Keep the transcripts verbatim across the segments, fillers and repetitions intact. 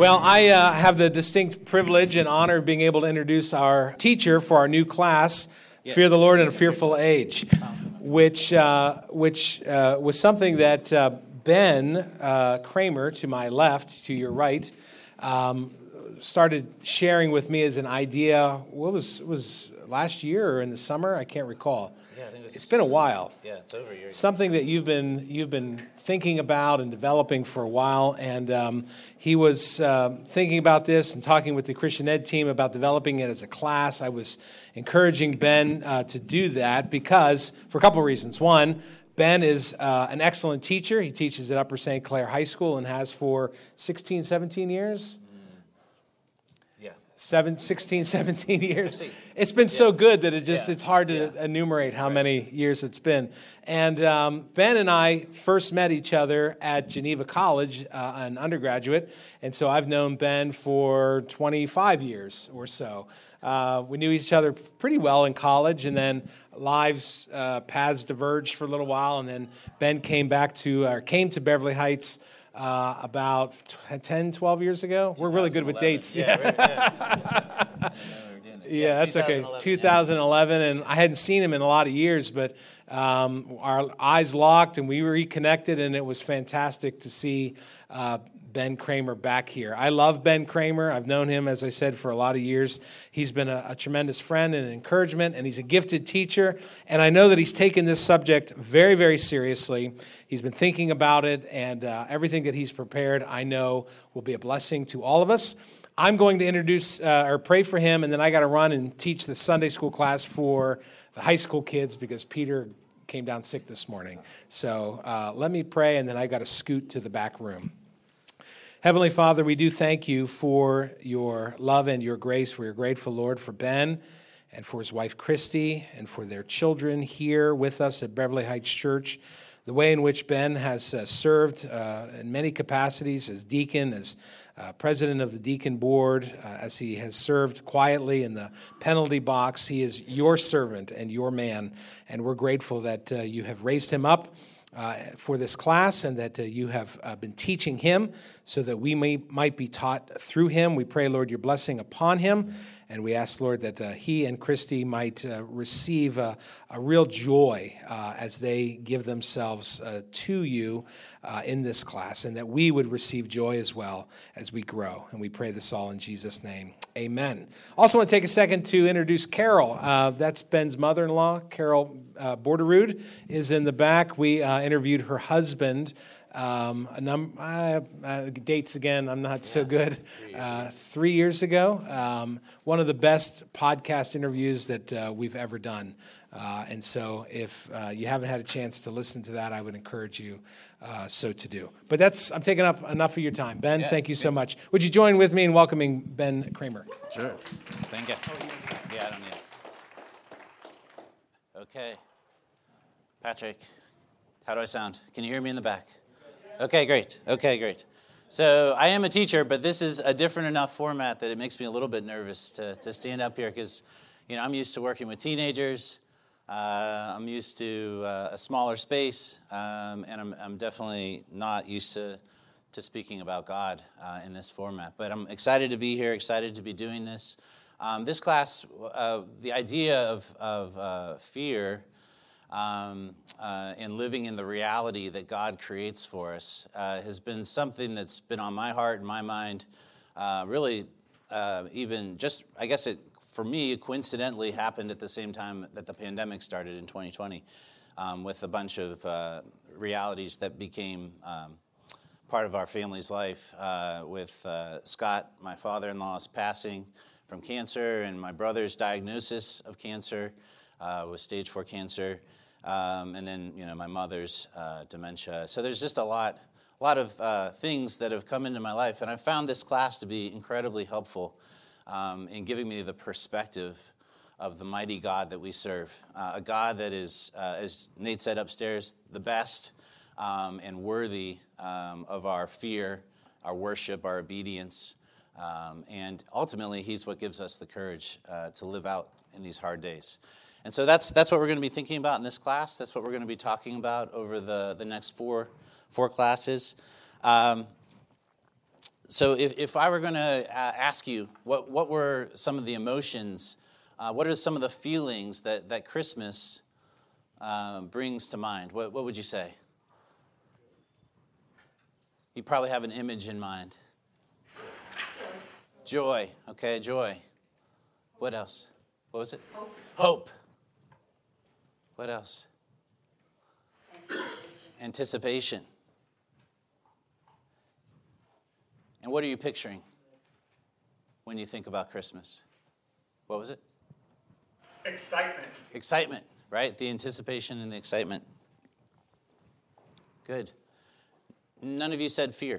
Well, I uh, have the distinct privilege and honor of being able to introduce our teacher for our new class, yeah. Fear the Lord in a Fearful Age, which uh, which uh, was something that uh, Ben uh, Kramer, to my left, to your right, um, started sharing with me as an idea. What was was last year or in the summer? I can't recall. Yeah, I think it's, it's been a while. Yeah, it's over a year. Something that you've been you've been thinking about and developing for a while, and um, he was uh, thinking about this and talking with the Christian Ed team about developing it as a class. I was encouraging Ben uh, to do that because, for a couple of reasons. One, Ben is uh, an excellent teacher. He teaches at Upper Saint Clair High School and has for sixteen, seventeen years. Seven, sixteen, seventeen years. It's been yeah. so good that it just yeah. it's hard to yeah. enumerate how right. many years it's been. And um, Ben and I first met each other at Geneva College, uh, an undergraduate, and so I've known Ben for twenty-five years or so. Uh, we knew each other pretty well in college, and then lives, uh, paths diverged for a little while, and then Ben came back to, or came to Beverly Heights Uh, about ten, twelve years ago. We're really good with dates. Yeah, yeah. yeah. yeah, yeah that's okay. two thousand eleven, yeah. And I hadn't seen him in a lot of years, but um, our eyes locked and we reconnected, and it was fantastic to see uh, Ben Kramer back here. I love Ben Kramer. I've known him, as I said, for a lot of years. He's been a, a tremendous friend and an encouragement, and he's a gifted teacher. And I know that he's taken this subject very, very seriously. He's been thinking about it, and uh, everything that he's prepared, I know, will be a blessing to all of us. I'm going to introduce uh, or pray for him, and then I got to run and teach the Sunday school class for the high school kids because Peter came down sick this morning. So uh, let me pray, and then I got to scoot to the back room. Heavenly Father, we do thank you for your love and your grace. We are grateful, Lord, for Ben and for his wife, Christy, and for their children here with us at Beverly Heights Church. The way in which Ben has uh, served uh, in many capacities as deacon, as uh, president of the deacon board, uh, as he has served quietly in the penalty box. He is your servant and your man, and we're grateful that uh, you have raised him up Uh, for this class, and that uh, you have uh, been teaching him so that we may, might be taught through him. We pray, Lord, your blessing upon him, and we ask, Lord, that uh, he and Christy might uh, receive uh, a real joy uh, as they give themselves uh, to you uh, in this class, and that we would receive joy as well as we grow. And we pray this all in Jesus' name. Amen. Also want to take a second to introduce Carol. Uh, that's Ben's mother-in-law, Carol uh, Borderud, is in the back. We uh, interviewed her husband. Um, a num- uh, uh, dates again, I'm not yeah. so good. Three years, uh, three years ago. Um, one of the best podcast interviews that uh, we've ever done. Uh, and so if uh, you haven't had a chance to listen to that, I would encourage you uh, so to do. But that's, I'm taking up enough of your time. Ben, yeah, thank you so much. Would you join with me in welcoming Ben Kramer? Sure. Thank you. Yeah, I don't need it. Okay. Patrick, how do I sound? Can you hear me in the back? Okay, great. Okay, great. So I am a teacher, but this is a different enough format that it makes me a little bit nervous to, to stand up here because, you know, I'm used to working with teenagers. Uh, I'm used to uh, a smaller space, um, and I'm, I'm definitely not used to, to speaking about God uh, in this format. But I'm excited to be here, excited to be doing this. Um, this class, uh, the idea of, of uh, fear Um, uh, and living in the reality that God creates for us uh, has been something that's been on my heart and my mind. Uh, really, uh, even just, I guess it, for me, it coincidentally happened at the same time that the pandemic started in twenty twenty um, with a bunch of uh, realities that became um, part of our family's life uh, with uh, Scott, my father-in-law's passing from cancer, and my brother's diagnosis of cancer uh, with stage four cancer. Um, and then, you know, my mother's uh, dementia. So there's just a lot, a lot of uh, things that have come into my life, and I found this class to be incredibly helpful um, in giving me the perspective of the mighty God that we serve, uh, a God that is, uh, as Nate said upstairs, the best um, and worthy um, of our fear, our worship, our obedience, um, and ultimately, He's what gives us the courage uh, to live out in these hard days. And so that's that's what we're going to be thinking about in this class. That's what we're going to be talking about over the, the next four four classes. Um, so if, if I were going to uh, ask you, what, what were some of the emotions, uh, what are some of the feelings that, that Christmas uh, brings to mind? What, what would you say? You probably have an image in mind. Joy. Okay, joy. What else? What was it? Hope. Hope. What else? Anticipation. And what are you picturing when you think about Christmas? What was it? Excitement. Excitement, right? The anticipation and the excitement. Good. None of you said fear.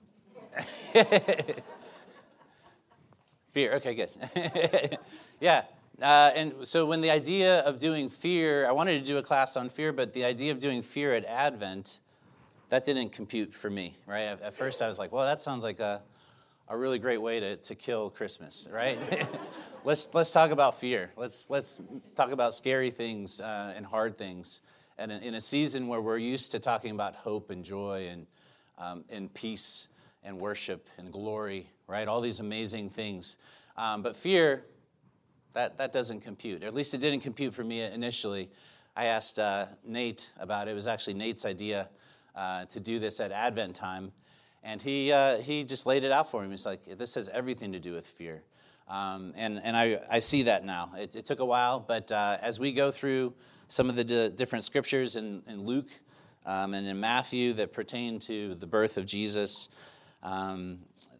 Fear, okay, good. Yeah, uh, and so when the idea of doing fear, I wanted to do a class on fear, but the idea of doing fear at Advent, that didn't compute for me, right? At, at first I was like, well, that sounds like a, a really great way to, to kill Christmas, right? let's let's talk about fear. Let's let's talk about scary things uh, and hard things. And in a season where we're used to talking about hope and joy and um, and peace and worship and glory, right? All these amazing things. Um, but fear, that, that doesn't compute. Or at least it didn't compute for me initially. I asked uh, Nate about it. It was actually Nate's idea uh, to do this at Advent time. And he uh, he just laid it out for me. He's like, this has everything to do with fear. Um, and and I, I see that now. It, it took a while, but uh, as we go through some of the d- different scriptures in, in Luke um, and in Matthew that pertain to the birth of Jesus, um,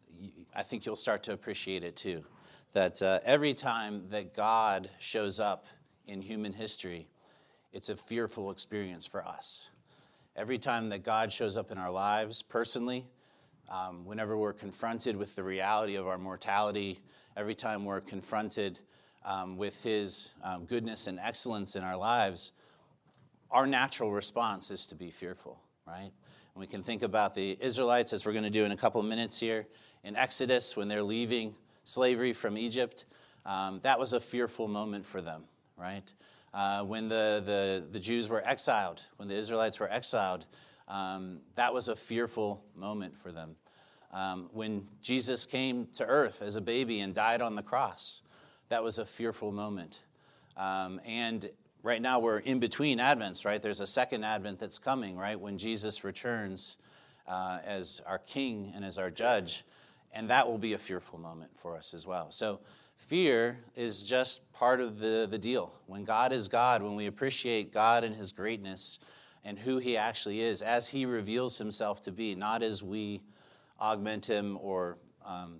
I think you'll start to appreciate it too. That uh, every time that God shows up in human history, it's a fearful experience for us. Every time that God shows up in our lives personally, um, whenever we're confronted with the reality of our mortality, every time we're confronted um, with his um, goodness and excellence in our lives, our natural response is to be fearful, right? And we can think about the Israelites, as we're going to do in a couple of minutes here, in Exodus, when they're leaving slavery from Egypt. Um, that was a fearful moment for them, right? Uh, when the, the, the Jews were exiled, when the Israelites were exiled, um, that was a fearful moment for them. Um, when Jesus came to earth as a baby and died on the cross, that was a fearful moment. Um, and right now we're in between Advents, right? There's a second Advent that's coming, right? When Jesus returns uh, as our King and as our Judge. And that will be a fearful moment for us as well. So fear is just part of the, the deal. When God is God, when we appreciate God and his greatness and who he actually is, as he reveals himself to be, not as we augment him or um,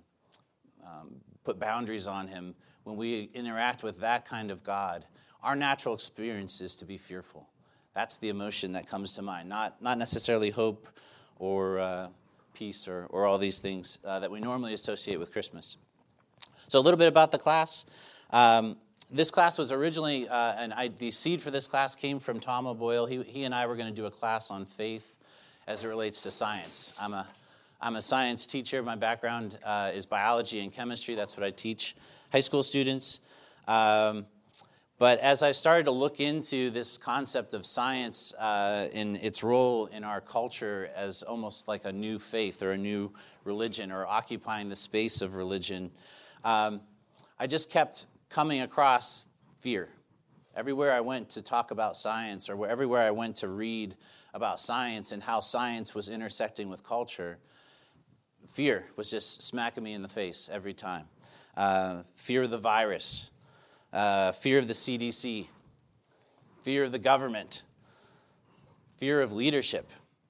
um, put boundaries on him. When we interact with that kind of God, our natural experience is to be fearful. That's the emotion that comes to mind, not, not necessarily hope or uh, peace or, or all these things uh, that we normally associate with Christmas. So a little bit about the class. Um, this class was originally, uh, and I, the seed for this class came from Tom O'Boyle. He, he and I were going to do a class on faith as it relates to science. I'm a I'm a science teacher. My background uh, is biology and chemistry. That's what I teach high school students. Um, but as I started to look into this concept of science uh, in its role in our culture as almost like a new faith or a new religion or occupying the space of religion, um, I just kept coming across fear. Everywhere I went to talk about science or everywhere I went to read about science and how science was intersecting with culture, fear was just smacking me in the face every time. Uh, fear of the virus, uh, fear of the C D C, fear of the government, fear of leadership,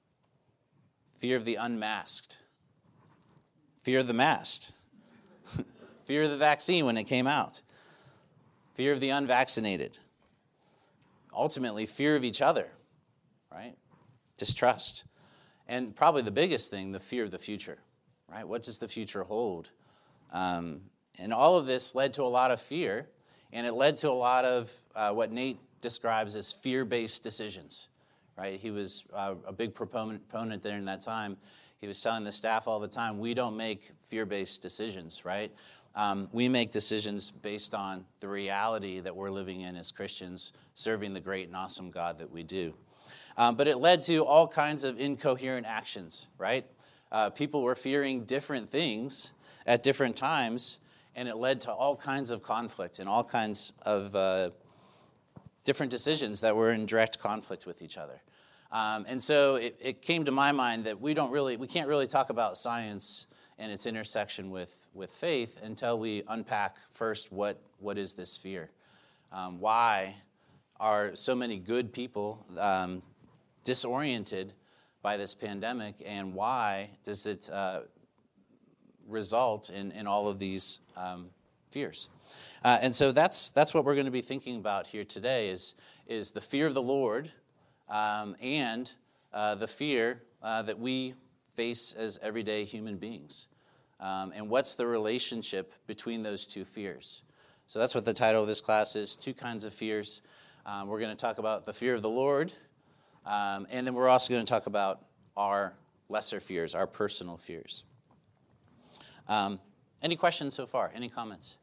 fear of the unmasked, fear of the masked, fear of the vaccine when it came out, fear of the unvaccinated, ultimately fear of each other, right? Distrust. And probably the biggest thing, the fear of the future. Right? What does the future hold? Um, and all of this led to a lot of fear, and it led to a lot of uh, what Nate describes as fear-based decisions. Right? He was uh, a big proponent, proponent there in that time. He was telling the staff all the time, we don't make fear-based decisions, right? Um, we make decisions based on the reality that we're living in as Christians, serving the great and awesome God that we do. Um, but it led to all kinds of incoherent actions, right? Uh, people were fearing different things at different times, and it led to all kinds of conflict and all kinds of uh, different decisions that were in direct conflict with each other. Um, and so it, it came to my mind that we don't really, we can't really talk about science and its intersection with, with faith until we unpack first what, what is this fear? Um, why are so many good people um, disoriented by this pandemic, and why does it uh, result in, in all of these um, fears? Uh, and so that's that's what we're going to be thinking about here today is, is the fear of the Lord um, and uh, the fear uh, that we face as everyday human beings. Um, and what's the relationship between those two fears? So that's what the title of this class is, Two Kinds of Fears. Um, we're going to talk about the fear of the Lord, um, and then we're also going to talk about our lesser fears, our personal fears. Um, any questions so far? Any comments?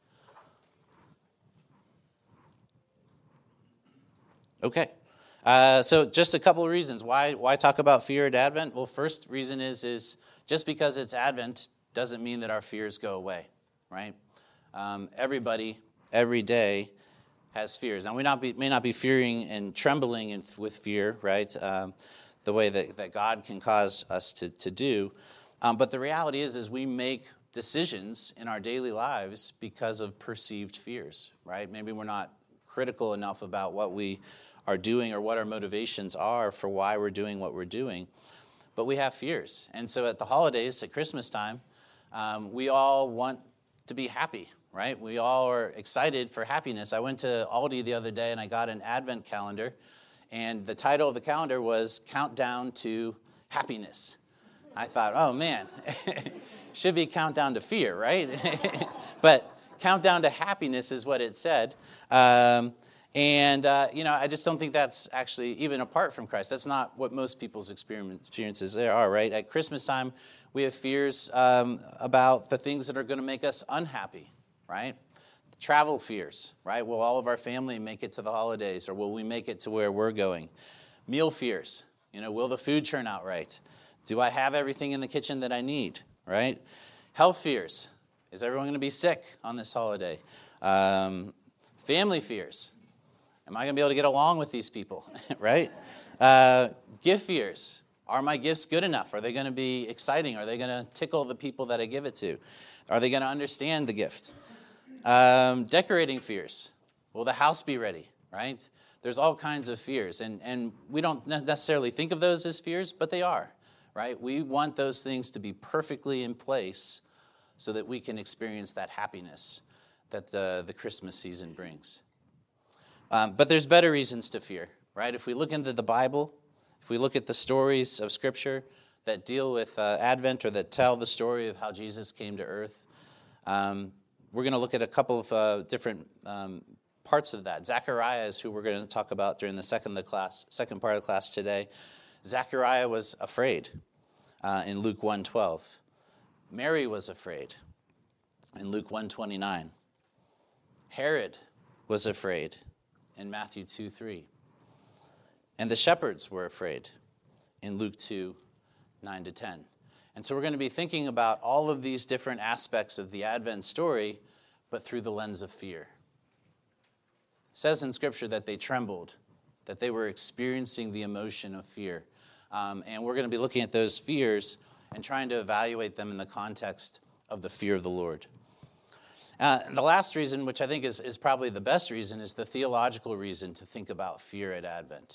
Okay. Uh, so just a couple of reasons. Why why talk about fear at Advent? Well, first reason is, is just because it's Advent doesn't mean that our fears go away, right? Um, everybody, every day, has fears. Now, we not be, may not be fearing and trembling in, with fear, right, um, the way that, that God can cause us to, to do. Um, but the reality is, is we make decisions in our daily lives because of perceived fears, right? Maybe we're not critical enough about what we are doing or what our motivations are for why we're doing what we're doing, but we have fears. And so at the holidays, at Christmas time, um, we all want to be happy, right? We all are excited for happiness. I went to Aldi the other day and I got an Advent calendar, and the title of the calendar was Countdown to Happiness. I thought, oh man, should be Countdown to Fear, right? But Countdown to Happiness is what it said. Um, and, uh, you know, I just don't think that's actually, even apart from Christ, that's not what most people's experiences there are, right? At Christmas time, we have fears um, about the things that are going to make us unhappy, right? Travel fears, right? Will all of our family make it to the holidays, or will we make it to where we're going? Meal fears, you know, will the food turn out right? Do I have everything in the kitchen that I need, right? Health fears, is everyone going to be sick on this holiday? Um, family fears, am I going to be able to get along with these people, right? Uh, gift fears, are my gifts good enough? Are they going to be exciting? Are they going to tickle the people that I give it to? Are they going to understand the gift? Um, decorating fears. Will the house be ready, right? There's all kinds of fears, and, and we don't necessarily think of those as fears, but they are, right? We want those things to be perfectly in place so that we can experience that happiness that the, the Christmas season brings. Um, but there's better reasons to fear, right? If we look into the Bible, if we look at the stories of Scripture that deal with uh, Advent or that tell the story of how Jesus came to earth, um, we're going to look at a couple of uh, different um, parts of that. Zechariah is who we're going to talk about during the second, the class, second part of the class today. Zechariah was afraid uh, in Luke one twelve. Mary was afraid in Luke one twenty-nine. Herod was afraid in Matthew two three. And the shepherds were afraid in Luke two nine to ten. And so we're going to be thinking about all of these different aspects of the Advent story, but through the lens of fear. It says in Scripture that they trembled, that they were experiencing the emotion of fear. Um, and we're going to be looking at those fears and trying to evaluate them in the context of the fear of the Lord. Uh, the last reason, which I think is, is probably the best reason, is the theological reason to think about fear at Advent.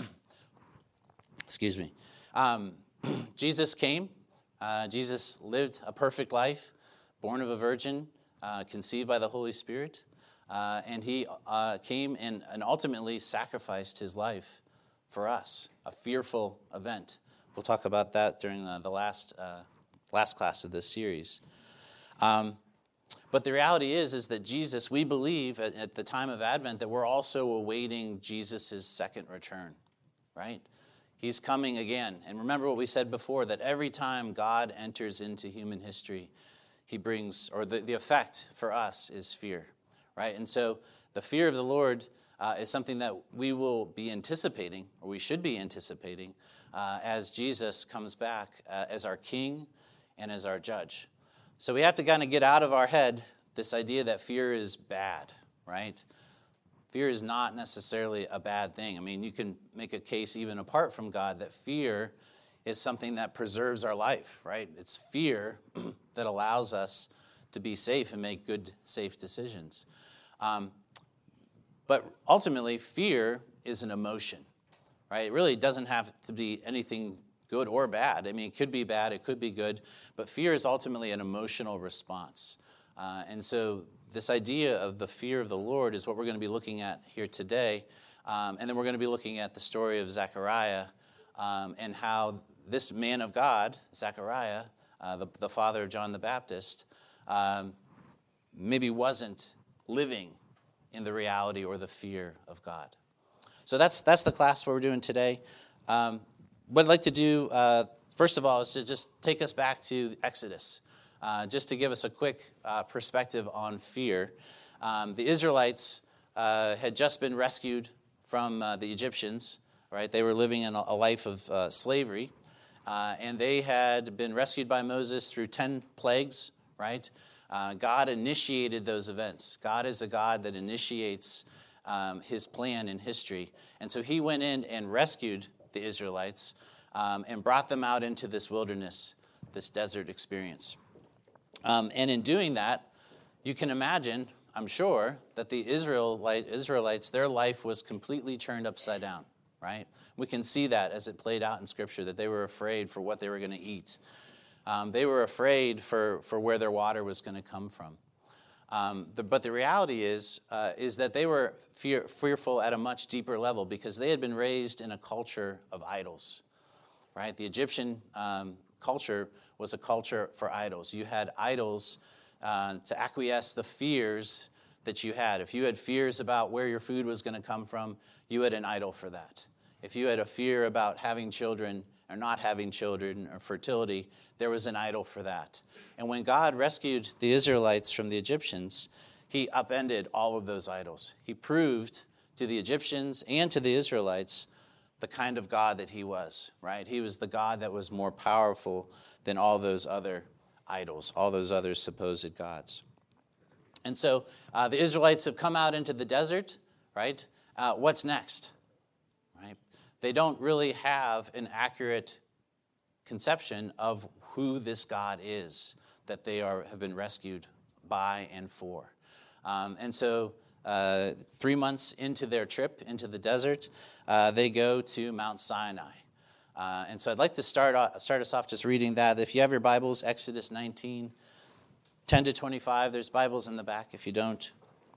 Excuse me. Um, Jesus came. Uh, Jesus lived a perfect life, born of a virgin, uh, conceived by the Holy Spirit. Uh, and he uh, came and, and ultimately sacrificed his life for us, a fearful event. We'll talk about that during the, the last uh, last class of this series. Um, but the reality is, is that Jesus, we believe at, at the time of Advent that we're also awaiting Jesus' second return, right? He's coming again. And remember what we said before, that every time God enters into human history, he brings, or the, the effect for us is fear, right? And so the fear of the Lord uh, is something that we will be anticipating, or we should be anticipating, uh, as Jesus comes back uh, as our King and as our Judge. So we have to kind of get out of our head this idea that fear is bad, right? Fear is not necessarily a bad thing. I mean, you can make a case even apart from God that fear is something that preserves our life, right? It's fear that allows us to be safe and make good, safe decisions. Um, but ultimately, fear is an emotion, right? It really doesn't have to be anything good or bad. I mean, it could be bad, it could be good, but fear is ultimately an emotional response. Uh, and so this idea of the fear of the Lord is what we're going to be looking at here today. Um, and then we're going to be looking at the story of Zechariah um, and how this man of God, Zechariah, uh, the, the father of John the Baptist, um, maybe wasn't living in the reality or the fear of God. So that's that's the class what we're doing today. Um, what I'd like to do, uh, first of all, is to just take us back to Exodus. Uh, just to give us a quick uh, perspective on fear. Um, the Israelites uh, had just been rescued from uh, the Egyptians, right? They were living in a, a life of uh, slavery, uh, and they had been rescued by Moses through ten plagues, right? Uh, God initiated those events. God is a God that initiates um, his plan in history. And so he went in and rescued the Israelites um, and brought them out into this wilderness, this desert experience. Um, and in doing that, you can imagine, I'm sure, that the Israelite, Israelites, their life was completely turned upside down, right? We can see that as it played out in Scripture, that they were afraid for what they were going to eat. Um, they were afraid for, for where their water was going to come from. Um, the, but the reality is, uh, is that they were fear, fearful at a much deeper level because they had been raised in a culture of idols, right? The Egyptian um, culture was a culture for idols. You had idols uh, to acquiesce the fears that you had. If you had fears about where your food was going to come from, you had an idol for that. If you had a fear about having children or not having children or fertility, there was an idol for that. And when God rescued the Israelites from the Egyptians, he upended all of those idols. He proved to the Egyptians and to the Israelites the kind of God that he was, right? He was the God that was more powerful than all those other idols, all those other supposed gods. And so uh, the Israelites have come out into the desert, right? Uh, what's next, right? They don't really have an accurate conception of who this God is that they are have been rescued by and for. Um, and so uh, three months into their trip into the desert, uh, they go to Mount Sinai. Uh, and so I'd like to start off, start us off just reading that. If you have your Bibles, Exodus nineteen, ten to twenty-five, there's Bibles in the back if you don't.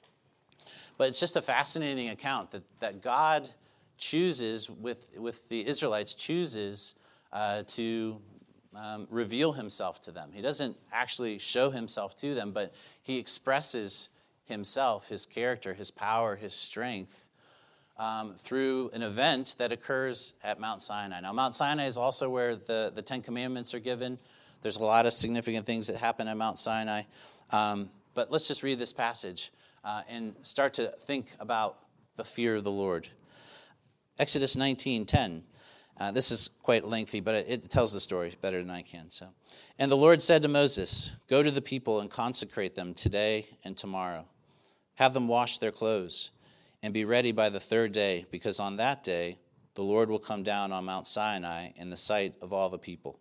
But it's just a fascinating account that, that God chooses, with, with the Israelites, chooses uh, to um, reveal himself to them. He doesn't actually show himself to them, but he expresses himself, his character, his power, his strength um, through an event that occurs at Mount Sinai. Now, Mount Sinai is also where the, the Ten Commandments are given. There's a lot of significant things that happen at Mount Sinai. Um, but let's just read this passage uh, and start to think about the fear of the Lord. Exodus nineteen ten. Uh, this is quite lengthy, but it, it tells the story better than I can. So, and the Lord said to Moses, "Go to the people and consecrate them today and tomorrow. Have them wash their clothes and be ready by the third day, because on that day the Lord will come down on Mount Sinai in the sight of all the people.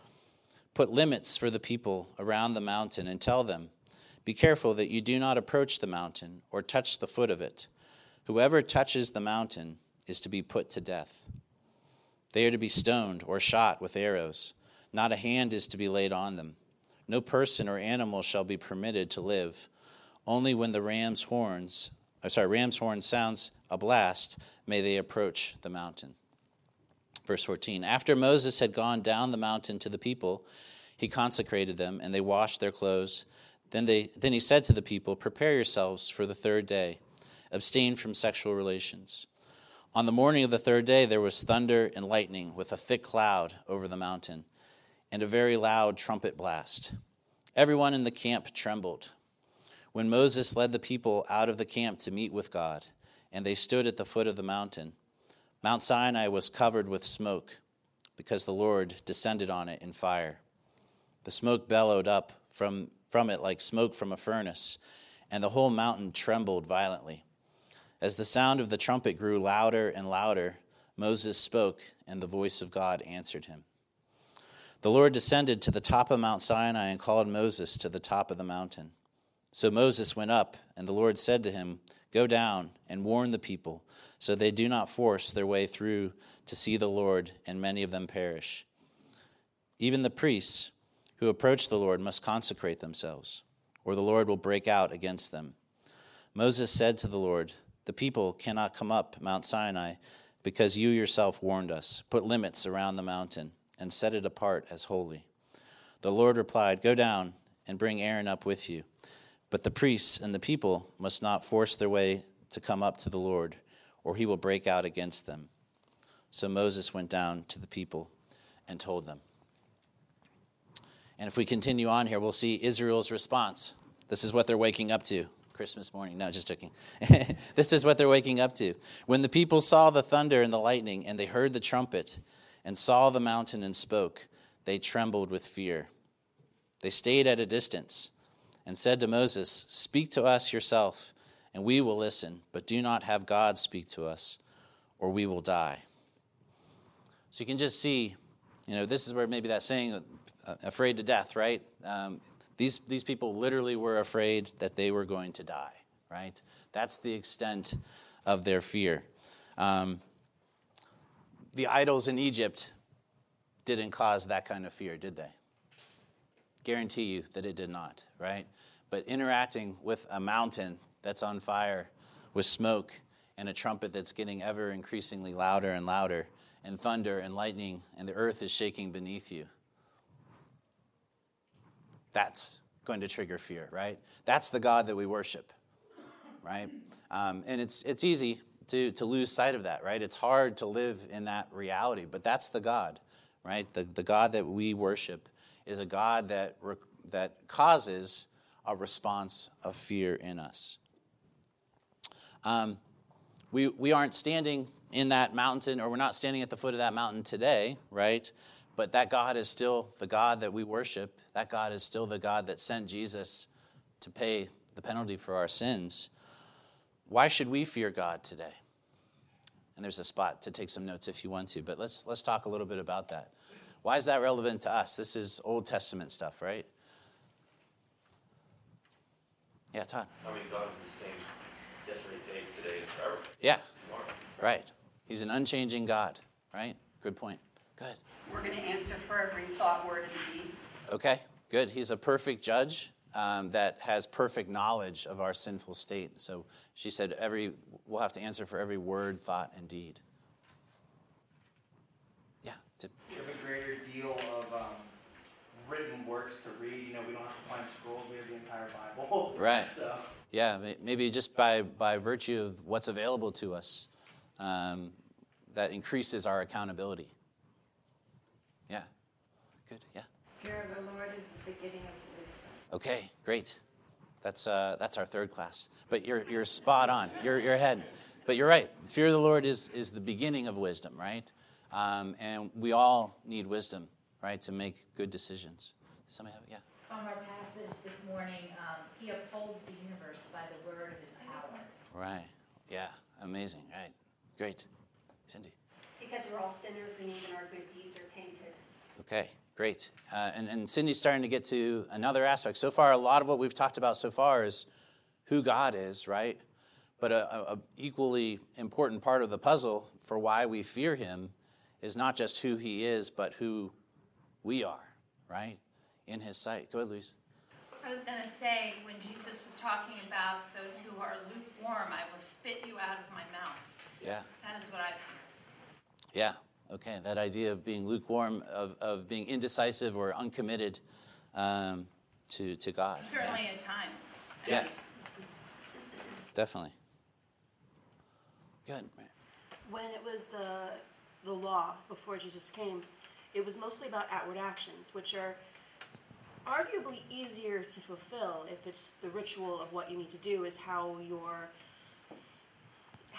Put limits for the people around the mountain and tell them, be careful that you do not approach the mountain or touch the foot of it. Whoever touches the mountain is to be put to death. They are to be stoned or shot with arrows. Not a hand is to be laid on them. No person or animal shall be permitted to live. Only when the ram's horns, or sorry, ram's horn sounds a blast, may they approach the mountain." Verse fourteen, after Moses had gone down the mountain to the people, he consecrated them, and they washed their clothes. Then they then he said to the people, "Prepare yourselves for the third day. Abstain from sexual relations." On the morning of the third day there was thunder and lightning with a thick cloud over the mountain, and a very loud trumpet blast. Everyone in the camp trembled. When Moses led the people out of the camp to meet with God, and they stood at the foot of the mountain. Mount Sinai was covered with smoke, because the Lord descended on it in fire. The smoke bellowed up from, from it like smoke from a furnace, and the whole mountain trembled violently. As the sound of the trumpet grew louder and louder, Moses spoke, and the voice of God answered him. The Lord descended to the top of Mount Sinai and called Moses to the top of the mountain. So Moses went up, and the Lord said to him, "Go down and warn the people, so they do not force their way through to see the Lord, and many of them perish. Even the priests who approach the Lord must consecrate themselves, or the Lord will break out against them." Moses said to the Lord, "The people cannot come up Mount Sinai because you yourself warned us. Put limits around the mountain and set it apart as holy." The Lord replied, "Go down and bring Aaron up with you. But the priests and the people must not force their way to come up to the Lord, or he will break out against them." So Moses went down to the people and told them. And if we continue on here, we'll see Israel's response. This is what they're waking up to Christmas morning. No, just joking. This is what they're waking up to. When the people saw the thunder and the lightning, and they heard the trumpet, and saw the mountain and spoke, they trembled with fear. They stayed at a distance and said to Moses, "Speak to us yourself, and we will listen, but do not have God speak to us, or we will die." So you can just see, you know, this is where maybe that saying, uh, afraid to death, right? Um, these, these people literally were afraid that they were going to die, right? That's the extent of their fear. Um, the idols in Egypt didn't cause that kind of fear, did they? Guarantee you that it did not, right? But interacting with a mountain that's on fire with smoke and a trumpet that's getting ever increasingly louder and louder, and thunder and lightning, and the earth is shaking beneath you, that's going to trigger fear, right? That's the God that we worship, right? Um, and it's it's easy to, to lose sight of that, right? It's hard to live in that reality, but that's the God, right? The, the God that we worship is a God that re- that causes a response of fear in us. Um, we we aren't standing in that mountain, or we're not standing at the foot of that mountain today, right? But that God is still the God that we worship. That God is still the God that sent Jesus to pay the penalty for our sins. Why should we fear God today? And there's a spot to take some notes if you want to, but let's let's talk a little bit about that. Why is that relevant to us? This is Old Testament stuff, right? Yeah, Todd. I mean, God is the same yesterday, today, today, and forever. Yeah, Tomorrow. right. He's an unchanging God, right? Good point. Good. We're going to answer for every thought, word, and deed. Okay, good. He's a perfect judge um, that has perfect knowledge of our sinful state. So she said every we'll have to answer for every word, thought, and deed. Yeah. Tip. We have a greater deal of um, written works to read. You know, we don't have to find scrolls. We have the entire Bible. Right. So. Yeah, maybe just by, by virtue of what's available to us, um, that increases our accountability. Yeah. Good. Yeah. Fear of the Lord is the beginning of wisdom. Okay. Great. That's uh, that's our third class. But you're you're spot on. You're you're ahead. But you're right. Fear of the Lord is is the beginning of wisdom, right? Um, and we all need wisdom, right, to make good decisions. Does somebody have? Yeah. From our passage this morning, um, he upholds the universe by the word of his power. Right. Yeah. Amazing. Right. Great. Cindy. Because we're all sinners and even our good deeds are tainted. Okay, great. Uh, and, and Cindy's starting to get to another aspect. So far, a lot of what we've talked about so far is who God is, right? But a, a, a equally important part of the puzzle for why we fear him is not just who he is, but who we are, right? In his sight. Go ahead, Louise. I was going to say, when Jesus was talking about those who are lukewarm, I will spit you out of my mouth. Yeah. That is what I fear. Yeah. Okay. That idea of being lukewarm, of, of being indecisive or uncommitted um, to, to God. Certainly yeah. at times. Yeah. Definitely. Good. When it was the the law before Jesus came, it was mostly about outward actions, which are arguably easier to fulfill if it's the ritual of what you need to do is how you're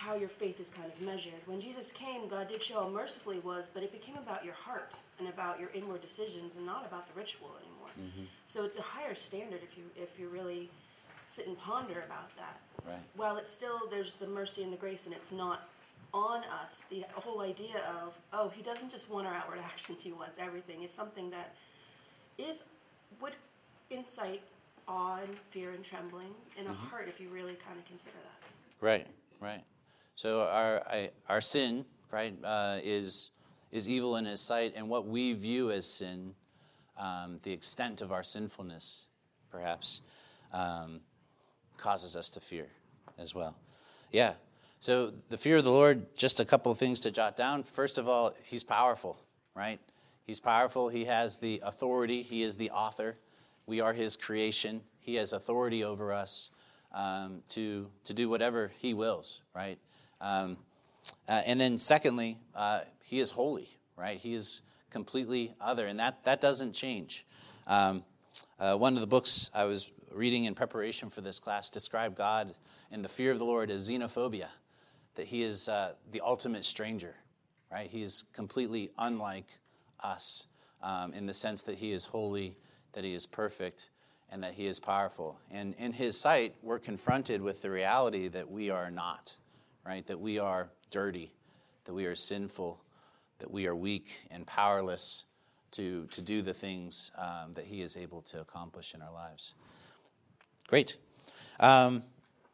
how your faith is kind of measured. When Jesus came, God did show how merciful he was, but it became about your heart and about your inward decisions and not about the ritual anymore. Mm-hmm. So it's a higher standard if you if you really sit and ponder about that. Right. While it's still, there's the mercy and the grace, and it's not on us, the whole idea of, oh, he doesn't just want our outward actions, he wants everything, is something that is, would incite awe and fear and trembling in a mm-hmm. heart if you really kind of consider that. Right, right. So our I, our sin, right, uh, is is evil in his sight, and what we view as sin, um, the extent of our sinfulness, perhaps, um, causes us to fear as well. Yeah. So the fear of the Lord, just a couple of things to jot down. First of all, he's powerful, right? He's powerful. He has the authority. He is the author. We are his creation. He has authority over us um, to, to do whatever he wills, right? Um, uh, and then secondly, uh, he is holy, right? He is completely other, and that, that doesn't change. Um, uh, one of the books I was reading in preparation for this class described God and the fear of the Lord as xenophobia, that he is uh, the ultimate stranger, right? He is completely unlike us um, in the sense that he is holy, that he is perfect, and that he is powerful. And in his sight, we're confronted with the reality that we are not, right? That we are dirty, that we are sinful, that we are weak and powerless to, to do the things um, that he is able to accomplish in our lives. Great. Um,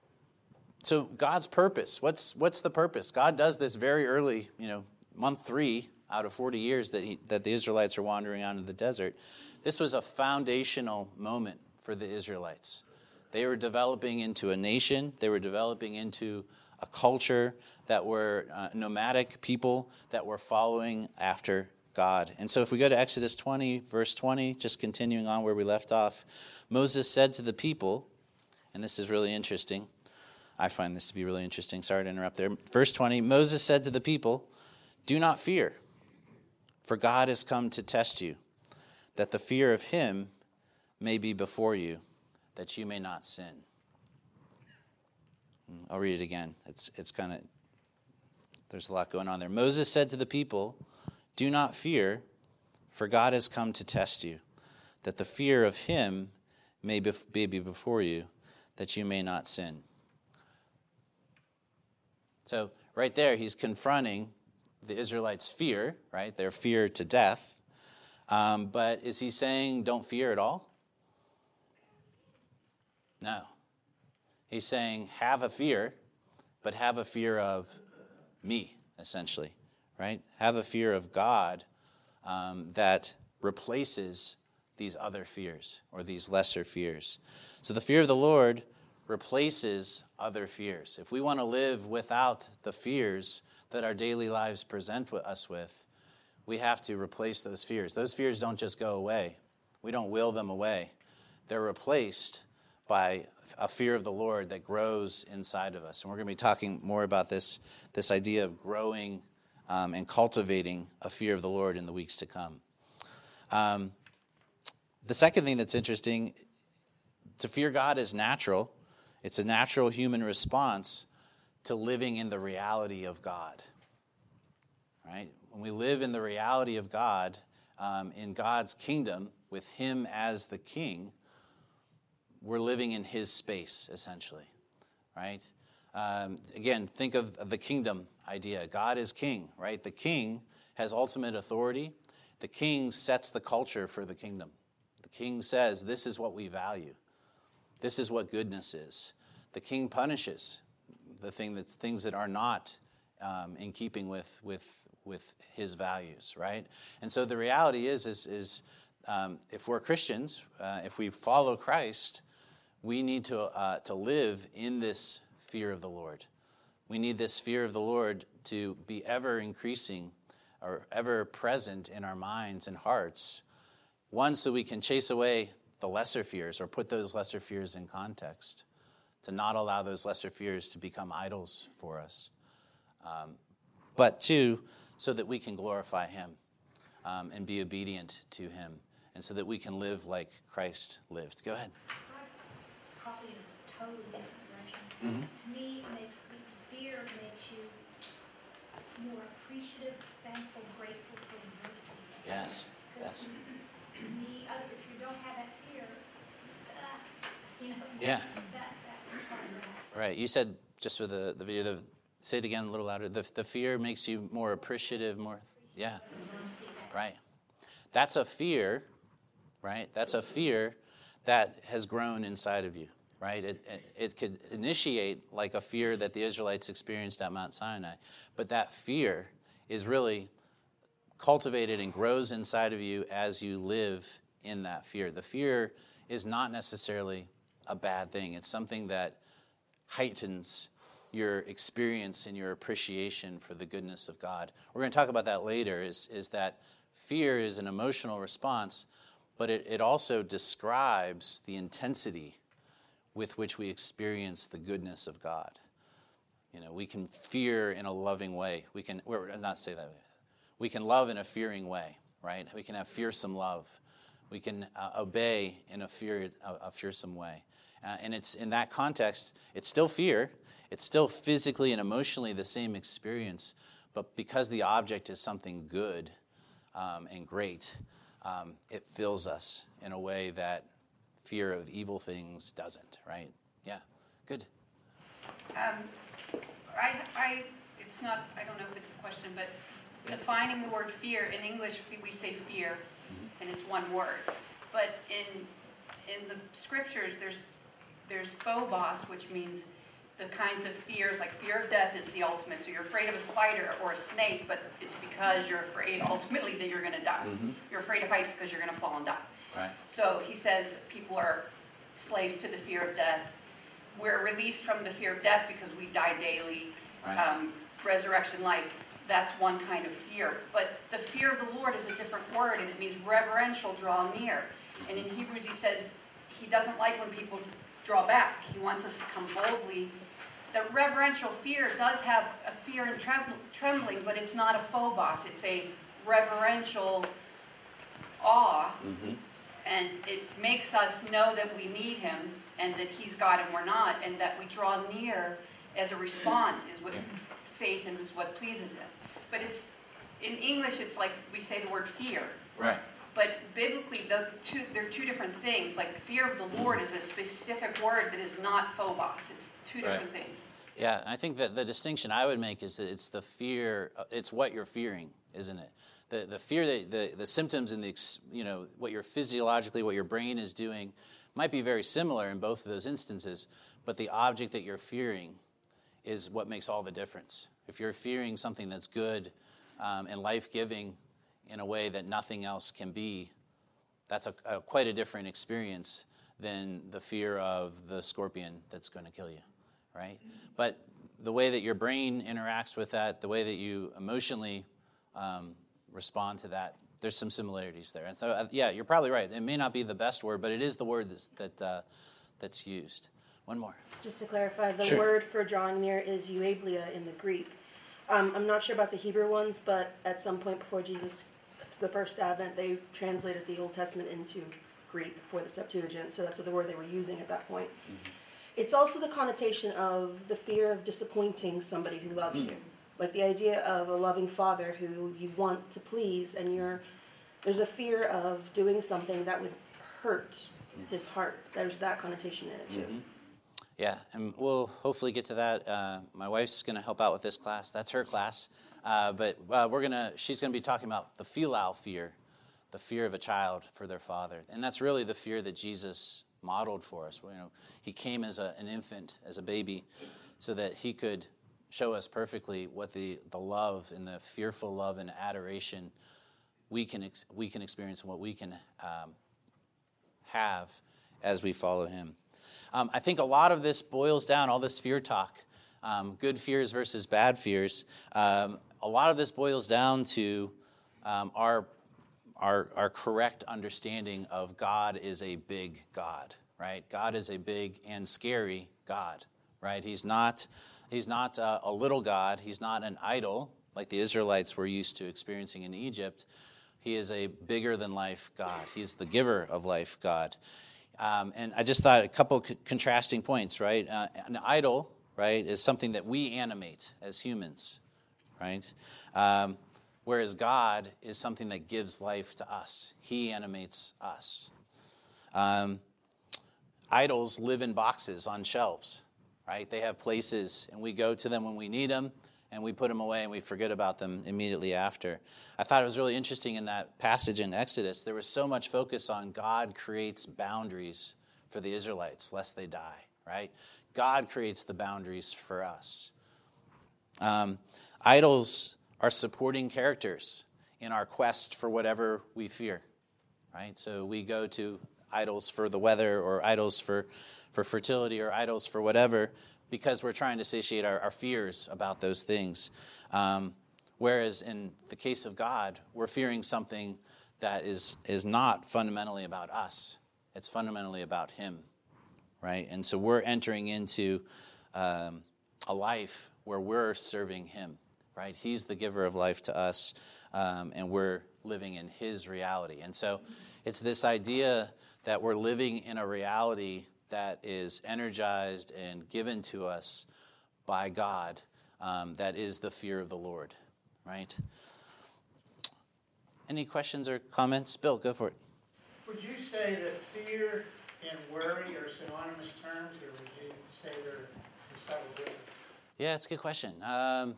so God's purpose, what's what's the purpose? God does this very early, you know, month three out of forty years that he, that the Israelites are wandering out in the desert. This was a foundational moment for the Israelites. They were developing into a nation. They were developing into a culture that were uh, nomadic people that were following after God. And so if we go to Exodus twenty, verse twenty, just continuing on where we left off, Moses said to the people, and this is really interesting. I find this to be really interesting. Sorry to interrupt there. Verse twenty, Moses said to the people, "Do not fear, for God has come to test you, that the fear of him may be before you, that you may not sin." I'll read it again. It's it's kind of, there's a lot going on there. Moses said to the people, "Do not fear, for God has come to test you, that the fear of him may be before you, that you may not sin." So right there, he's confronting the Israelites' fear, right? Their fear to death. Um, but is he saying don't fear at all? No. He's saying have a fear, but have a fear of me, essentially, right? Have a fear of God um, that replaces these other fears or these lesser fears. So the fear of the Lord replaces other fears. If we want to live without the fears that our daily lives present us with, we have to replace those fears. Those fears don't just go away. We don't will them away. They're replaced by a fear of the Lord that grows inside of us. And we're going to be talking more about this, this idea of growing um, and cultivating a fear of the Lord in the weeks to come. Um, the second thing that's interesting, to fear God is natural. It's a natural human response to living in the reality of God, right? When we live in the reality of God, um, in God's kingdom, with him as the king, we're living in his space, essentially, right? Um, again, think of the kingdom idea. God is king, right? The king has ultimate authority. The king sets the culture for the kingdom. The king says, this is what we value. This is what goodness is. The king punishes the thing that's things that are not um, in keeping with with with his values, right? And so the reality is is is um, if we're Christians, uh, if we follow Christ, we need to uh, to live in this fear of the Lord. We need this fear of the Lord to be ever increasing or ever present in our minds and hearts. One, so we can chase away the lesser fears or put those lesser fears in context, to not allow those lesser fears to become idols for us. Um, but two, so that we can glorify him um, and be obedient to him, and so that we can live like Christ lived. Go ahead. Probably in a totally different direction. Mm-hmm. To me, it makes the fear makes you more appreciative, thankful, grateful for the mercy. Yes. Because Yes. to me, uh, if you don't have that fear, it's, uh, you know, Yeah. that, that's part of that. Right. You said, just for the, the video, the, say it again a little louder. The, the fear makes you more appreciative, more, yeah. Right. That's a fear, right? That's a fear that has grown inside of you, right? It, it, it could initiate like a fear that the Israelites experienced at Mount Sinai. But that fear is really cultivated and grows inside of you as you live in that fear. The fear is not necessarily a bad thing. It's something that heightens your experience and your appreciation for the goodness of God. We're going to talk about that later, is, is that fear is an emotional response, but it, it also describes the intensity with which we experience the goodness of God. You know, we can fear in a loving way. We can, or not say that, we can love in a fearing way, right? We can have fearsome love. We can uh, obey in a, fear, a, a fearsome way. Uh, and it's in that context, it's still fear. It's still physically and emotionally the same experience, but because the object is something good um, and great, um, it fills us in a way that fear of evil things doesn't, right? Yeah, good. Um, I, I, it's not, I don't know if it's a question, but defining the word fear, in English we say fear, and it's one word. But in in the scriptures, there's there's phobos, which means the kinds of fears, like fear of death is the ultimate. So you're afraid of a spider or a snake, but it's because you're afraid ultimately that you're going to die. Mm-hmm. You're afraid of heights because you're going to fall and die. Right. So he says people are slaves to the fear of death. We're released from the fear of death because we die daily. Right. Um, resurrection life, that's one kind of fear. But the fear of the Lord is a different word, and it means reverential, draw near. And in Hebrews he says he doesn't like when people draw back. He wants us to come boldly. The reverential fear does have a fear and trembling, but it's not a phobos. It's a reverential awe. Mm-hmm. And it makes us know that we need him and that he's God and we're not, and that we draw near as a response is what faith and is what pleases him. But it's in English, it's like we say the word fear. Right. But biblically, the two, they're two different things. Like fear of the Lord is a specific word that is not phobos. It's two different Right. things. Yeah, I think that the distinction I would make is that it's the fear, it's what you're fearing, isn't it? The the fear, that the, the symptoms and the, you know, what you're physiologically, what your brain is doing might be very similar in both of those instances, but the object that you're fearing is what makes all the difference. If you're fearing something that's good um, and life-giving in a way that nothing else can be, that's a, a quite a different experience than the fear of the scorpion that's going to kill you, right? But the way that your brain interacts with that, the way that you emotionally um, respond to that, there's some similarities there. And so, uh, yeah, you're probably right. It may not be the best word, but it is the word that's, that uh, that's used. One more. Just to clarify, the Sure. word for drawing near is eueblia in the Greek. Um, I'm not sure about the Hebrew ones, but at some point before Jesus, the first advent, they translated the Old Testament into Greek for the Septuagint, so that's what the word they were using at that point. Mm-hmm. It's also the connotation of the fear of disappointing somebody who loves mm. you. Like the idea of a loving father who you want to please, and you're, there's a fear of doing something that would hurt mm. his heart. There's that connotation in it too. Mm-hmm. Yeah, and we'll hopefully get to that. Uh, my wife's going to help out with this class. That's her class. Uh, but uh, we're gonna. She's going to be talking about the filial fear, the fear of a child for their father. And that's really the fear that Jesus modeled for us. You know, he came as a, an infant, as a baby, so that he could show us perfectly what the, the love and the fearful love and adoration we can ex- we can experience and what we can um, have as we follow him. Um, I think a lot of this boils down, all this fear talk, um, good fears versus bad fears. Um, a lot of this boils down to um, our, our, our correct understanding of God is a big God, right? God is a big and scary God, right? He's not, he's not a, a little God. He's not an idol like the Israelites were used to experiencing in Egypt. He is a bigger-than-life God. He's the giver of life God. Um, and I just thought a couple c- contrasting points, right? Uh, an idol, right, is something that we animate as humans, right? Um, whereas God is something that gives life to us. He animates us. Um, idols live in boxes on shelves, right? They have places, and we go to them when we need them, and we put them away, and we forget about them immediately after. I thought it was really interesting in that passage in Exodus, there was so much focus on God creates boundaries for the Israelites, lest they die, right? God creates the boundaries for us. Um, idols are supporting characters in our quest for whatever we fear, right? So we go to idols for the weather, or idols for, for fertility, or idols for whatever, because we're trying to satiate our, our fears about those things. Um, whereas in the case of God, we're fearing something that is, is not fundamentally about us. It's fundamentally about him, right? And so we're entering into um, a life where we're serving him, right? He's the giver of life to us, um, and we're living in his reality. And so it's this idea that we're living in a reality that is energized and given to us by God, um, that is the fear of the Lord, right? Any questions or comments? Bill, go for it. Would you say that fear and worry are synonymous terms, or would you say they're a subtle difference? Yeah, it's a good question. Um,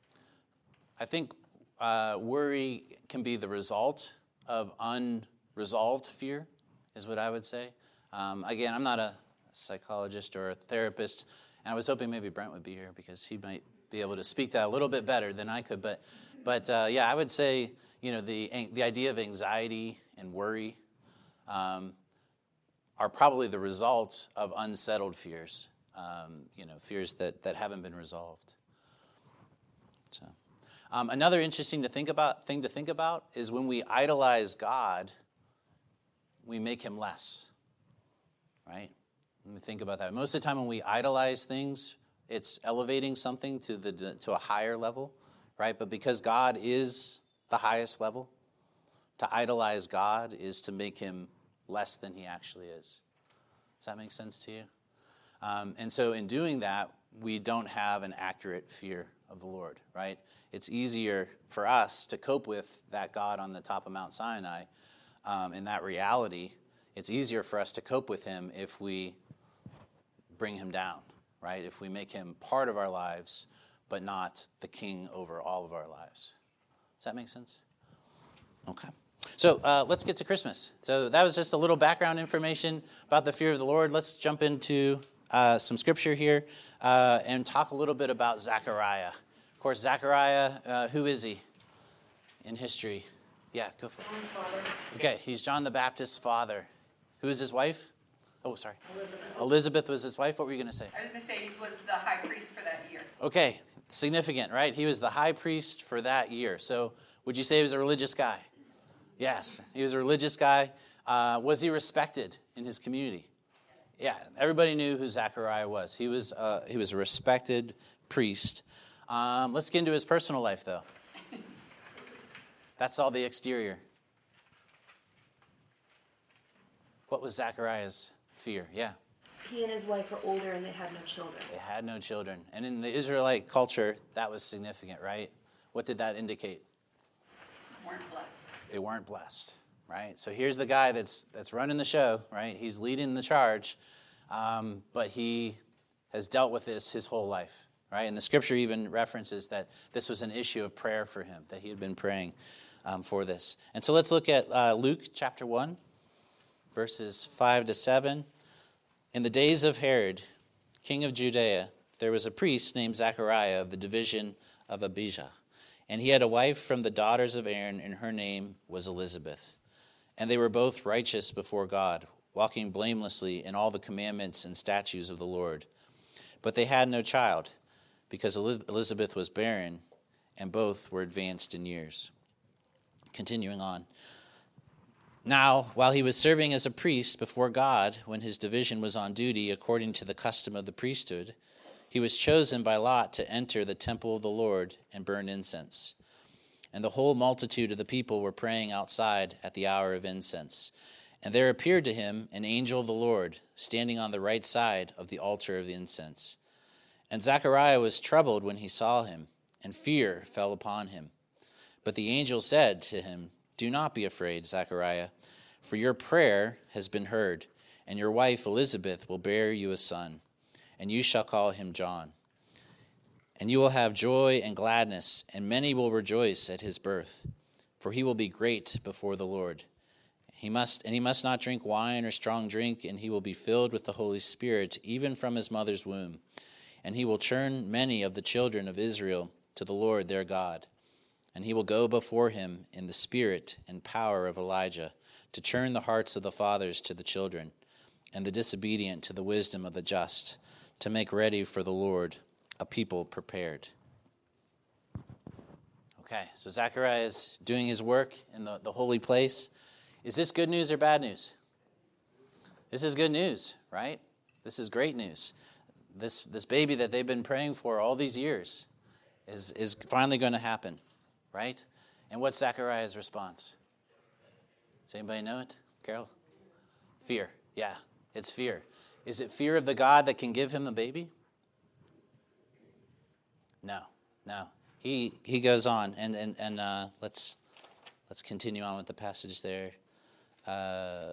I think uh, worry can be the result of unresolved fear, is what I would say. Um, again, I'm not a psychologist or a therapist, and I was hoping maybe Brent would be here because he might be able to speak that a little bit better than I could. But, but uh, yeah, I would say, you know, the the idea of anxiety and worry um, are probably the result of unsettled fears. Um, you know, fears that, that haven't been resolved. So, um, another interesting to think about thing to think about is when we idolize God, we make him less, right? Let me think about that. Most of the time when we idolize things, it's elevating something to the to a higher level, right? But because God is the highest level, to idolize God is to make him less than he actually is. Does that make sense to you? Um, and so in doing that, we don't have an accurate fear of the Lord, right? It's easier for us to cope with that God on the top of Mount Sinai, um, in that reality. It's easier for us to cope with him if we bring him down, right? If we make him part of our lives, but not the king over all of our lives. Does that make sense? Okay. So uh, let's get to Christmas. So that was just a little background information about the fear of the Lord. Let's jump into uh, some scripture here uh, and talk a little bit about Zechariah. Of course, Zechariah, uh, who is he in history? Yeah, go for it. Okay, he's John the Baptist's father. Who is his wife? Oh, sorry. Elizabeth. Elizabeth was his wife. What were you going to say? I was going to say he was the high priest for that year. Okay, significant, right? He was the high priest for that year. So would you say he was a religious guy? Yes, he was a religious guy. Uh, was he respected in his community? Yeah, everybody knew who Zechariah was. He was uh, he was a respected priest. Um, let's get into his personal life, though. That's all the exterior. What was Zechariah's fear? Yeah. He and his wife were older and they had no children. They had no children. And in the Israelite culture, that was significant, right? What did that indicate? Weren't blessed. They weren't blessed, right? So here's the guy that's that's running the show, right? He's leading the charge, um, but he has dealt with this his whole life, right? And the scripture even references that this was an issue of prayer for him, that he had been praying um, for this. And so let's look at uh, Luke chapter one, verses five to seven. In the days of Herod, king of Judea, there was a priest named Zechariah of the division of Abijah. And he had a wife from the daughters of Aaron, and her name was Elizabeth. And they were both righteous before God, walking blamelessly in all the commandments and statutes of the Lord. But they had no child, because Elizabeth was barren, and both were advanced in years. Continuing on. Now, while he was serving as a priest before God, when his division was on duty according to the custom of the priesthood, he was chosen by lot to enter the temple of the Lord and burn incense. And the whole multitude of the people were praying outside at the hour of incense. And there appeared to him an angel of the Lord, standing on the right side of the altar of the incense. And Zechariah was troubled when he saw him, and fear fell upon him. But the angel said to him, "Do not be afraid, Zechariah, for your prayer has been heard, and your wife Elizabeth will bear you a son, and you shall call him John. And you will have joy and gladness, and many will rejoice at his birth, for he will be great before the Lord. He must and he must not drink wine or strong drink, and he will be filled with the Holy Spirit even from his mother's womb. And he will turn many of the children of Israel to the Lord their God. And he will go before him in the spirit and power of Elijah, to turn the hearts of the fathers to the children, and the disobedient to the wisdom of the just, to make ready for the Lord a people prepared." Okay, so Zechariah is doing his work in the, the holy place. Is this good news or bad news? This is good news, right? This is great news. This this baby that they've been praying for all these years is, is finally going to happen, right? And what's Zechariah's response? Does anybody know it? Carol? Fear. Yeah, it's fear. Is it fear of the God that can give him a baby? No, no. He he goes on, and and and uh, let's let's continue on with the passage there. Uh,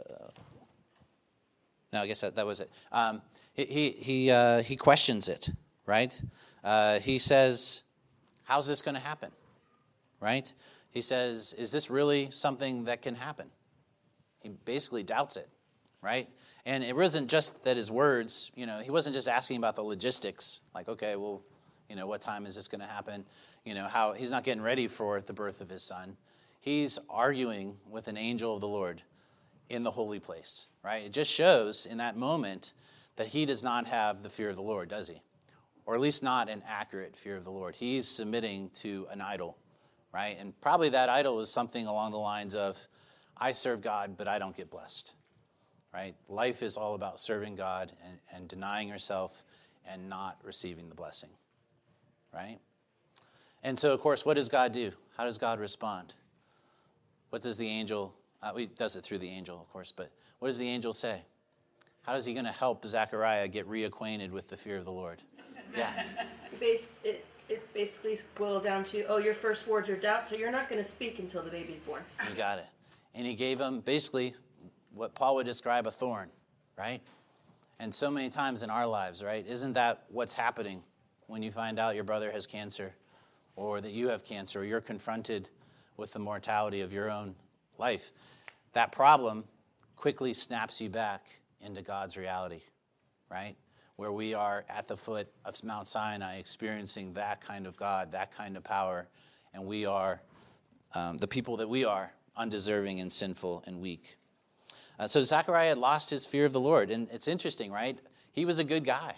no, I guess that, that was it. Um, he he he, uh, he questions it, right? Uh, he says, "How's this going to happen?" Right? He says, "Is this really something that can happen?" He basically doubts it, right? And it wasn't just that his words, you know, he wasn't just asking about the logistics, like, okay, well, you know, what time is this going to happen? You know, how he's not getting ready for the birth of his son. He's arguing with an angel of the Lord in the holy place, right? It just shows in that moment that he does not have the fear of the Lord, does he? Or at least not an accurate fear of the Lord. He's submitting to an idol, right? And probably that idol is something along the lines of, I serve God, but I don't get blessed, right? Life is all about serving God and, and denying yourself and not receiving the blessing, right? And so, of course, what does God do? How does God respond? What does the angel, uh, he does it through the angel, of course, but what does the angel say? How is he going to help Zechariah get reacquainted with the fear of the Lord? Yeah. Base, it, it basically boiled down to, oh, your first words are doubt, so you're not going to speak until the baby's born. You got it. And he gave him basically what Paul would describe a thorn, right? And so many times in our lives, right? Isn't that what's happening when you find out your brother has cancer, or that you have cancer, or you're confronted with the mortality of your own life? That problem quickly snaps you back into God's reality, right? Where we are at the foot of Mount Sinai experiencing that kind of God, that kind of power, and we are, um, the people that we are, undeserving and sinful and weak. Uh, so Zechariah had lost his fear of the Lord, and it's interesting, right? He was a good guy.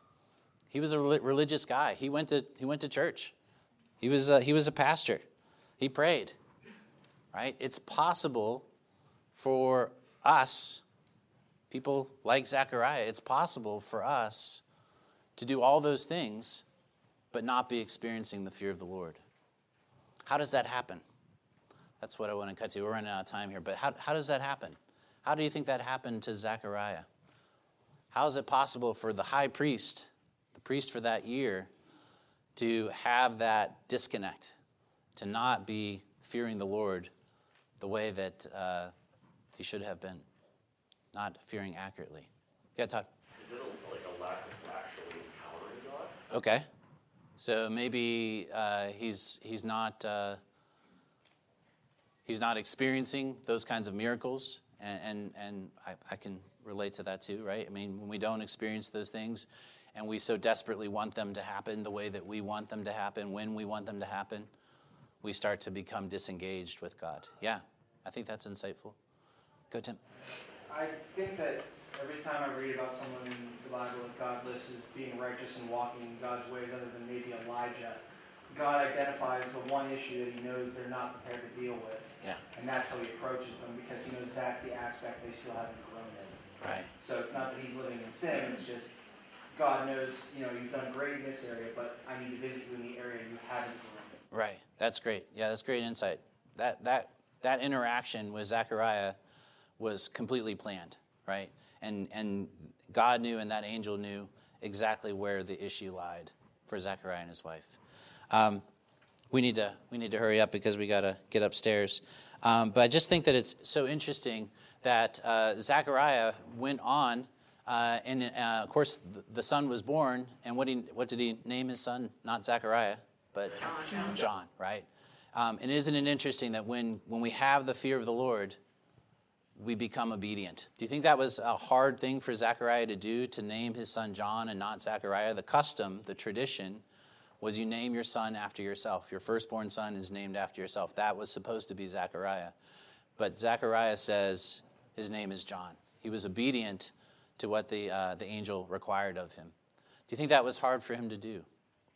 He was a religious guy. He went to he went to church. He was a, he was a pastor. He prayed, right? It's possible for us, people like Zechariah, it's possible for us to do all those things but not be experiencing the fear of the Lord. How does that happen? That's what I want to cut to. We're running out of time here, but how, how does that happen? How do you think that happened to Zechariah? How is it possible for the high priest, the priest for that year, to have that disconnect, to not be fearing the Lord the way that uh, he should have been, not fearing accurately? Yeah, Todd. Is it a, like a lack of actually encountering God? Okay. So maybe uh, he's he's not uh, he's not experiencing those kinds of miracles, and and, and I, I can relate to that too, right? I mean, when we don't experience those things, and we so desperately want them to happen the way that we want them to happen, when we want them to happen, we start to become disengaged with God. Yeah, I think that's insightful. Go, Tim. I think that every time I read about someone in the Bible that God lists as being righteous and walking in God's ways, other than maybe Elijah, God identifies the one issue that he knows they're not prepared to deal with. Yeah. And that's how he approaches them, because he knows that's the aspect they still haven't grown in. Right. So it's not that he's living in sin, it's just God knows, you know, you've done great in this area, but I need to visit you in the area you haven't grown in. Right. That's great. Yeah, that's great insight. That that that interaction with Zechariah was completely planned, right? And and God knew and that angel knew exactly where the issue lied for Zechariah and his wife. Um, we need to we need to hurry up because we got to get upstairs. Um, but I just think that it's so interesting that uh, Zechariah went on, uh, and uh, of course the, the son was born. And what he what did he name his son? Not Zechariah, but John. John, right? Um, and isn't it interesting that when when we have the fear of the Lord, we become obedient? Do you think that was a hard thing for Zechariah to do, to name his son John and not Zechariah? The custom, the tradition, was you name your son after yourself. Your firstborn son is named after yourself. That was supposed to be Zechariah. But Zechariah says his name is John. He was obedient to what the, uh, the angel required of him. Do you think that was hard for him to do?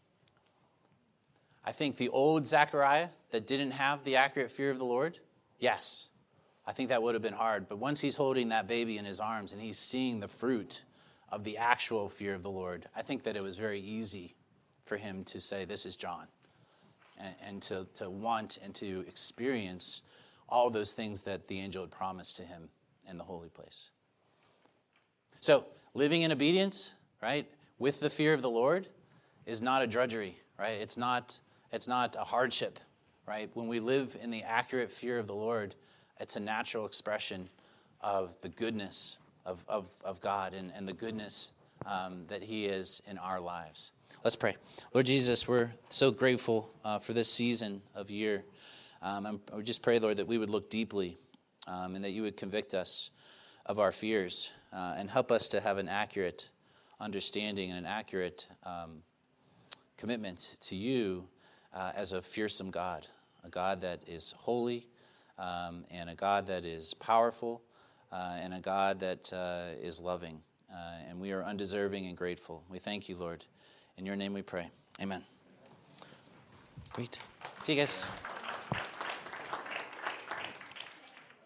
I think the old Zechariah that didn't have the accurate fear of the Lord, yes, I think that would have been hard. But once he's holding that baby in his arms and he's seeing the fruit of the actual fear of the Lord, I think that it was very easy for him to say, this is John, and, and to, to want and to experience all those things that the angel had promised to him in the holy place. So living in obedience, right, with the fear of the Lord is not a drudgery, right? It's not, it's not a hardship, right? When we live in the accurate fear of the Lord, it's a natural expression of the goodness of, of, of God and, and the goodness um, that he is in our lives. Let's pray. Lord Jesus, we're so grateful uh, for this season of year. Um, and we just pray, Lord, that we would look deeply um, and that you would convict us of our fears uh, and help us to have an accurate understanding and an accurate um, commitment to you uh, as a fearsome God, a God that is holy um, and a God that is powerful uh, and a God that uh, is loving. Uh, and we are undeserving and grateful. We thank you, Lord. In your name we pray. Amen. Great. See you guys.